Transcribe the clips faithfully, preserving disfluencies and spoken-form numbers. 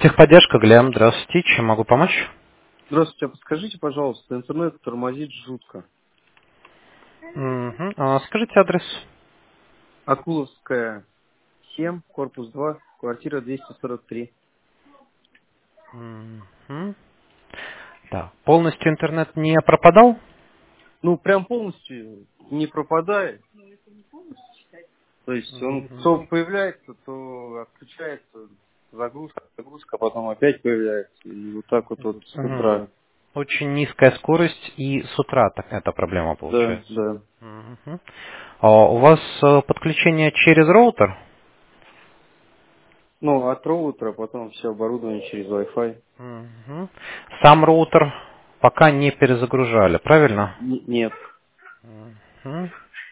Техподдержка, Глеб, здравствуйте, чем могу помочь? Здравствуйте, а подскажите, пожалуйста, интернет тормозит жутко. Мгм. А, скажите адрес. Акуловская, семь, корпус два, квартира двести сорок три. Мгм. Да. Полностью интернет не пропадал? Ну, прям полностью не пропадает. То есть он Мгм. то появляется, то отключается, загрузка, загрузка, а потом опять появляется. И вот так вот, вот с Мгм. утра. Очень низкая скорость, и с утра так эта проблема Да, получается. да. Мгм. А у вас э, подключение через роутер? Ну, от роутера, потом все оборудование через Wi-Fi. Мгм. Сам роутер пока не перезагружали, правильно? Н- нет. Мгм.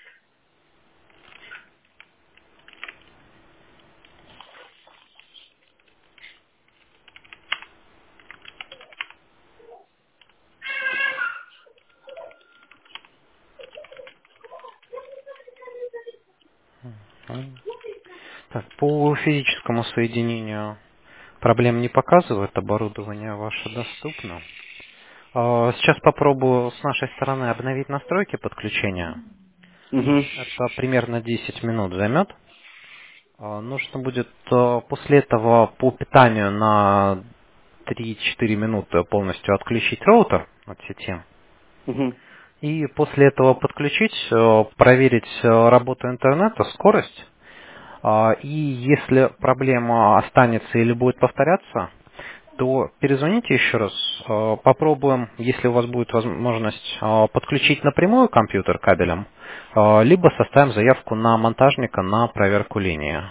Так, по физическому соединению проблем не показывает, оборудование ваше доступно. А, Сейчас попробую с нашей стороны обновить настройки подключения. Угу. Это примерно десять минут займет. А, Нужно будет а, после этого по питанию на три-четыре минуты полностью отключить роутер от сети. Угу. И после этого подключить, э, проверить э, работу интернета, скорость. А, И если проблема останется или будет повторяться, то перезвоните еще раз, э, попробуем, если у вас будет возможность, э, подключить напрямую компьютер кабелем, э, либо составим заявку на монтажника на проверку линии.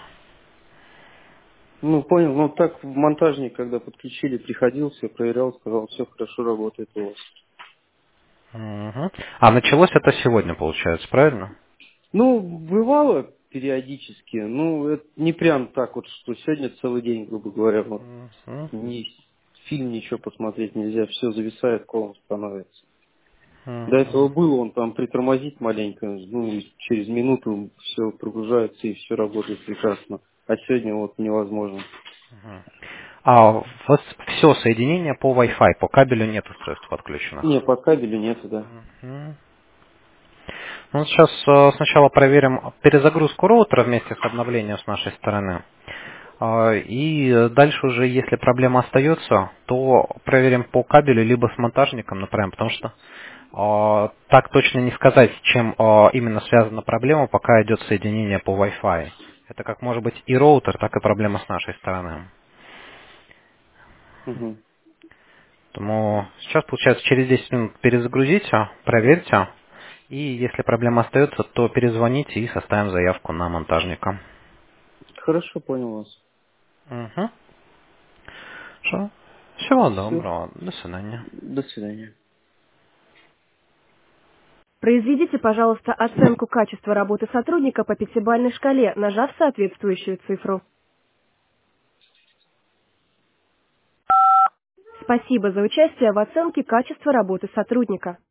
Ну, понял. Ну, так в монтажник, когда подключили, приходил, все проверял, сказал, все хорошо работает у вас. Мгм. А началось это сегодня, получается, правильно? Ну, бывало периодически, ну, это не прям так вот, что сегодня целый день, грубо говоря, вот, Мгм. ни фильм, ничего посмотреть нельзя, все зависает, колом становится. До этого Мгм. было, он там притормозит маленько, ну, и через минуту все прогружается и все работает прекрасно. А сегодня вот невозможно. А у вас все соединение по Wi-Fi, по кабелю нет устройств подключенных? Не, по кабелю нету, да. Мгм. Ну, сейчас э, сначала проверим перезагрузку роутера вместе с обновлением с нашей стороны. А, И дальше уже, если проблема остается, то проверим по кабелю, либо с монтажником направим, потому что а, так точно не сказать, с чем а, именно связана проблема, пока идет соединение по Wi-Fi. Это как может быть и роутер, так и проблема с нашей стороны. Угу. Поэтому сейчас, получается, через десять минут перезагрузите, проверьте, и если проблема остается, то перезвоните и составим заявку на монтажника. Хорошо, понял вас. Угу. Хорошо. Всего Все, доброго. До свидания. до свидания. Произведите, пожалуйста, оценку качества работы сотрудника по пятибалльной шкале, нажав соответствующую цифру. Спасибо за участие в оценке качества работы сотрудника.